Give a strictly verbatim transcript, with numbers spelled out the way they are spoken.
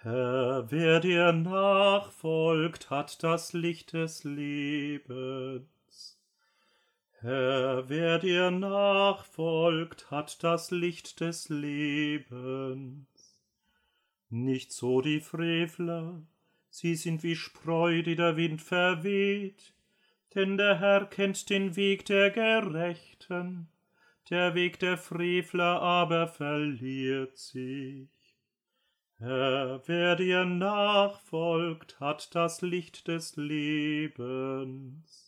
Herr, wer dir nachfolgt, hat das Licht des Lebens. Herr, wer dir nachfolgt, hat das Licht des Lebens. Nicht so die Frevler, sie sind wie Spreu, die der Wind verweht, denn der Herr kennt den Weg der Gerechten, der Weg der Frevler aber verliert sich. Herr, wer dir nachfolgt, hat das Licht des Lebens.